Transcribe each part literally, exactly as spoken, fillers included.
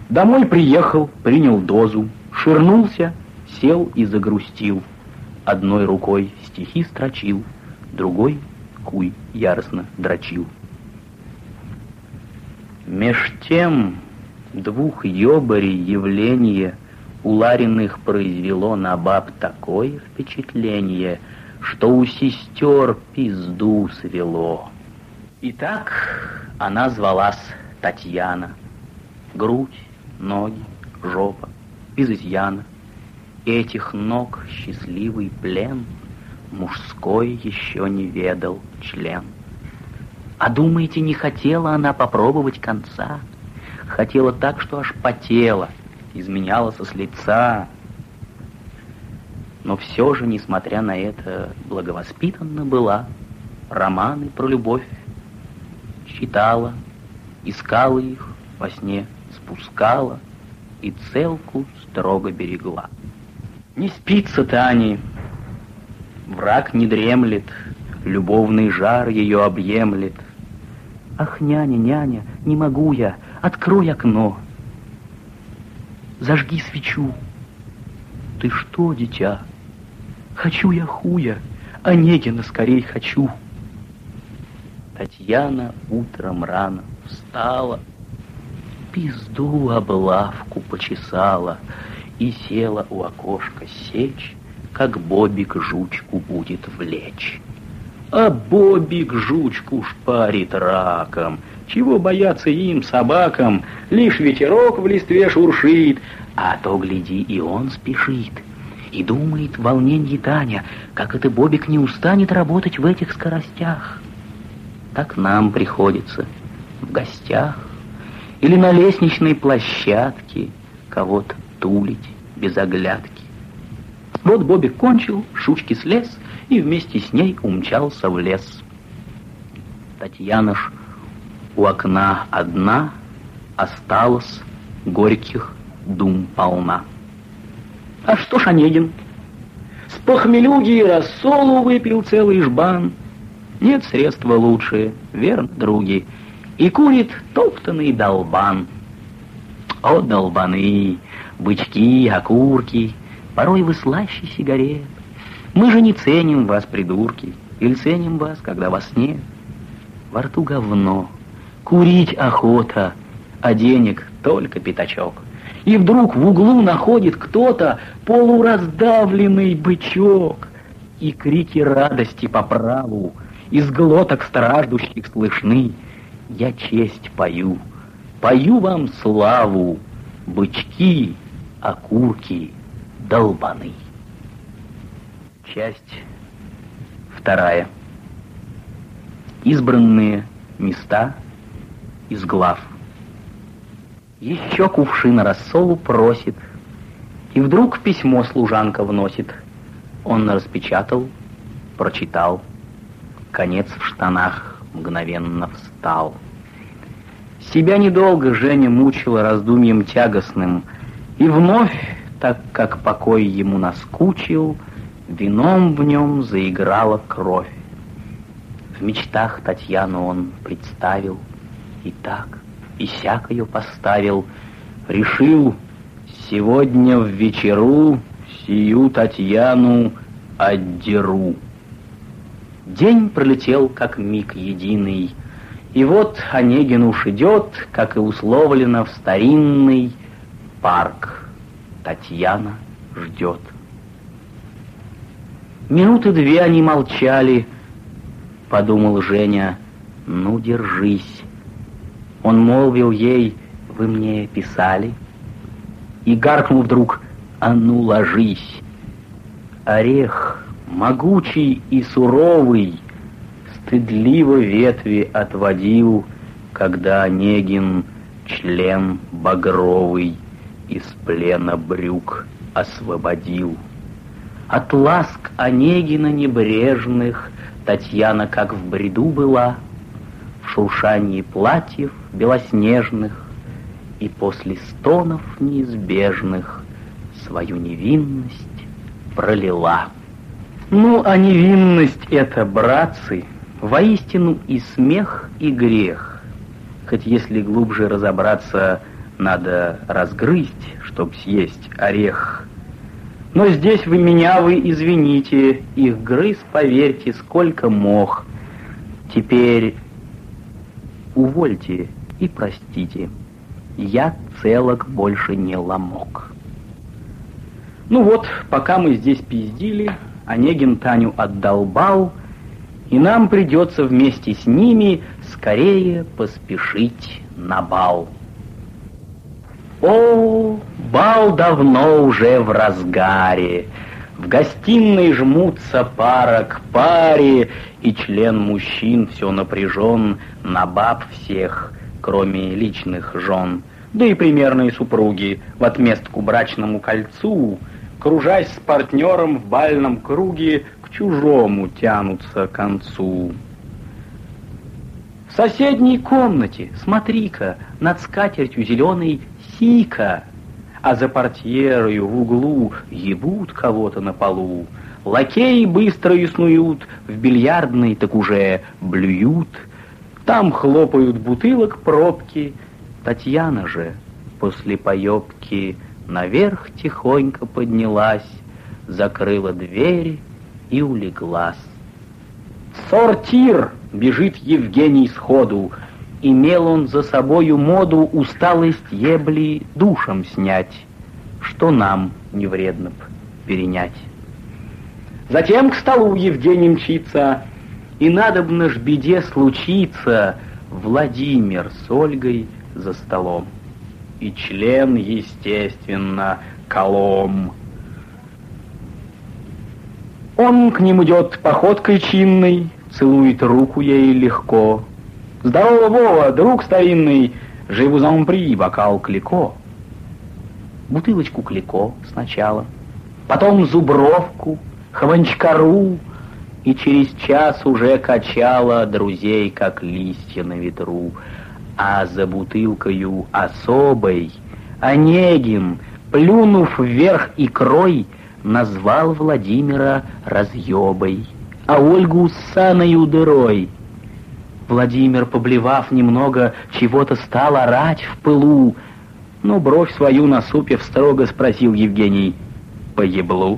Домой приехал, принял дозу, ширнулся, сел и загрустил. Одной рукой стихи строчил, другой куй яростно дрочил. Меж тем двух ёбарей явление у Лариных произвело на баб такое впечатление, что у сестер пизду свело. Итак, она звалась Татьяна. Грудь, ноги, жопа, без изъяна. Этих ног счастливый плен мужской еще не ведал член. А думаете, не хотела она попробовать конца? Хотела так, что аж потела, изменяла со с лица. Но все же, несмотря на это, благовоспитанна была, романы про любовь читала, искала их во сне, спускала и целку строго берегла. Не спится Тане, враг не дремлет, любовный жар ее объемлет. Ах, няня, няня, не могу я, открой окно. Зажги свечу. Ты что, дитя? Хочу я хуя, Онегина скорей хочу. Татьяна утром рано встала, пизду облавку почесала и села у окошка сечь, как Бобик жучку будет влечь. А Бобик жучку шпарит раком. Чего бояться им, собакам? Лишь ветерок в листве шуршит, а то, гляди, и он спешит. И думает в волненье Таня, как это Бобик не устанет работать в этих скоростях. Так нам приходится в гостях или на лестничной площадке кого-то тулить без оглядки. Вот Бобик кончил, Шучки слез и вместе с ней умчался в лес. Татьяна ж у окна одна осталась, горьких дум полна. А что ж Онегин? С похмелюги рассолу выпил целый жбан. Нет средства лучше, верно, други, и курит топтанный долбан. О, долбаны, бычки, окурки, порой вы слаще сигарет. Мы же не ценим вас, придурки, или ценим вас, когда вас нет. Во рту говно, курить охота, а денег только пятачок. И вдруг в углу находит кто-то полураздавленный бычок, и крики радости по праву из глоток страждущих слышны. Я честь пою, пою вам славу, бычки, окурки, долбаны. Часть вторая. Избранные места из глав. Еще кувшина рассолу просит, и вдруг письмо служанка вносит. Он распечатал, прочитал, конец в штанах мгновенно встал. Себя недолго Женя мучила раздумьем тягостным, и вновь, так как покой ему наскучил, вином в нем заиграла кровь. В мечтах Татьяну он представил, и так, и сяк ее поставил, решил, сегодня в вечеру сию Татьяну отдеру. День пролетел, как миг единый, и вот Онегин уж идет, как и условлено, в старинный парк. Татьяна ждет. Минуты две они молчали, подумал Женя, ну держись. Он молвил ей, вы мне писали, и гаркнул вдруг, а ну ложись. Орех, могучий и суровый, стыдливо ветви отводил, когда Онегин член багровый из плена брюк освободил. От ласк Онегина небрежных Татьяна как в бреду была, в шуршании платьев белоснежных, и после стонов неизбежных свою невинность пролила. Ну, а невинность это, братцы, воистину и смех, и грех. Хоть если глубже разобраться, надо разгрызть, чтоб съесть орех. Но здесь вы меня, вы извините, их грыз, поверьте, сколько мог. Теперь увольте и простите, я целок больше не ломок. Ну вот, пока мы здесь пиздили, Онегин Таню отдолбал, и нам придется вместе с ними скорее поспешить на бал. О, бал давно уже в разгаре, в гостиной жмутся пара к паре, и член мужчин все напряжен на баб всех, кроме личных жен, да и примерные супруги в отместку брачному кольцу, кружась с партнером в бальном круге, к чужому тянутся к концу. В соседней комнате, смотри-ка, над скатертью зеленой сика, а за портьерою в углу ебут кого-то на полу. Лакеи быстро снуют, в бильярдной так уже блюют. Там хлопают бутылок пробки. Татьяна же после поебки наверх тихонько поднялась, закрыла дверь и улеглась. «Сортир!» — бежит Евгений сходу. Имел он за собою моду усталость ебли душем снять, что нам не вредно б перенять. Затем к столу Евгений мчится, и надобно ж беде случиться, Владимир с Ольгой за столом. И член, естественно, колом. Он к ним идет походкой чинной, целует руку ей легко. «Здорово, Вова, друг старинный, je vous en prie, бокал Клико». Бутылочку Клико сначала, потом зубровку, хванчкару, и через час уже качала друзей, как листья на ветру. А за бутылкою особой Онегин, плюнув вверх икрой, назвал Владимира разъебой, а Ольгу ссаною дырой. Владимир, поблевав немного, чего-то стал орать в пылу, но бровь свою насупив, строго спросил Евгений: «По еблу?»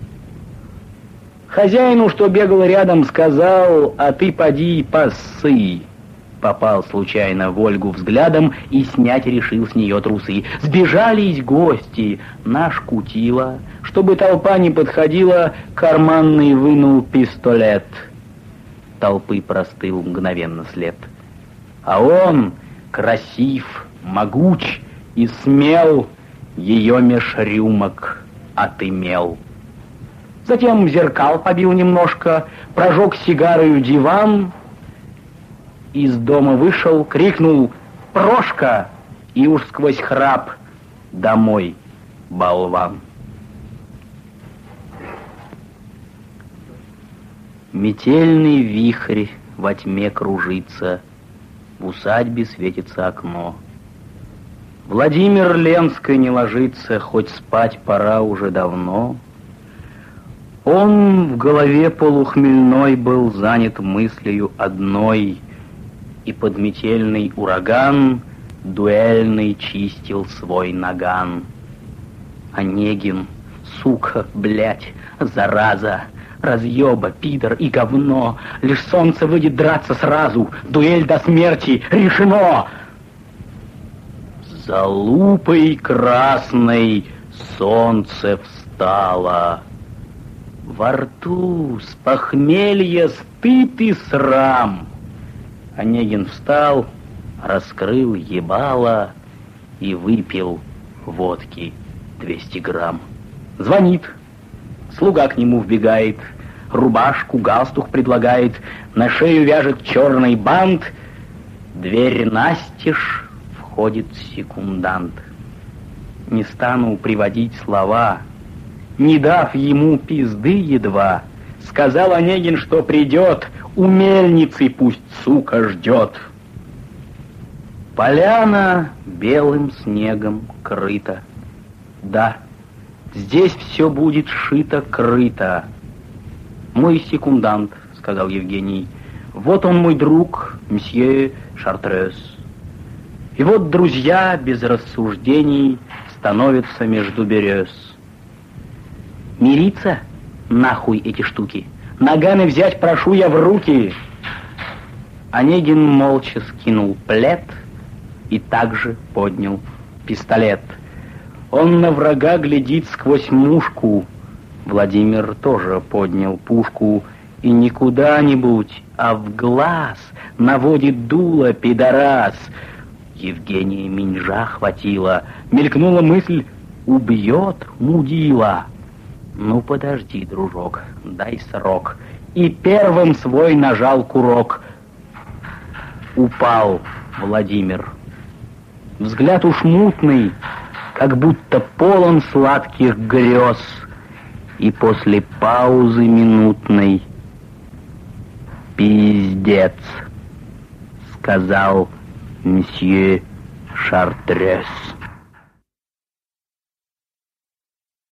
Хозяину, что бегал рядом, сказал: «А ты поди поссы». Попал случайно в Ольгу взглядом и снять решил с нее трусы. Сбежались гости, наш кутила, чтобы толпа не подходила, карманный вынул пистолет. Толпы простыл мгновенно след. А он, красив, могуч и смел, ее меж рюмок отымел. Затем зеркал побил немножко, прожег сигарою диван, из дома вышел, крикнул: «Прошка!» и уж сквозь храп: «Домой, болван!» Метельный вихрь во тьме кружится, в усадьбе светится окно. Владимир Ленской не ложится, хоть спать пора уже давно. Он в голове полухмельной был занят мыслью одной, и под метельный ураган дуэльный чистил свой наган. Онегин, сука, блядь, зараза, разъеба, пидор и говно, лишь солнце выйдет драться сразу, дуэль до смерти, решено! За лупой красной солнце встало, во рту с похмелья стыд и срам. Онегин встал, раскрыл ебало и выпил водки двести грамм. Звонит. Слуга к нему вбегает, рубашку, галстук предлагает, на шею вяжет черный бант. Дверь настежь, входит секундант. Не стану приводить слова, не дав ему пизды едва, сказал Онегин, что придет, у мельницы пусть, сука, ждет. Поляна белым снегом крыта. Да, здесь все будет шито-крыто. Мой секундант, сказал Евгений, вот он мой друг, мсье Шартрез. И вот друзья без рассуждений становятся между берез. Мириться? Нахуй эти штуки. Наганы взять прошу я в руки. Онегин молча скинул плед и также поднял пистолет. Он на врага глядит сквозь мушку. Владимир тоже поднял пушку и не куда-нибудь, а в глаз наводит дуло пидорас. Евгения Минжа хватило, мелькнула мысль: убьет мудила. Ну подожди, дружок, дай срок. И первым свой нажал курок. Упал Владимир. Взгляд уж мутный, как будто полон сладких грез. И после паузы минутной: пиздец, сказал месье Шартрез.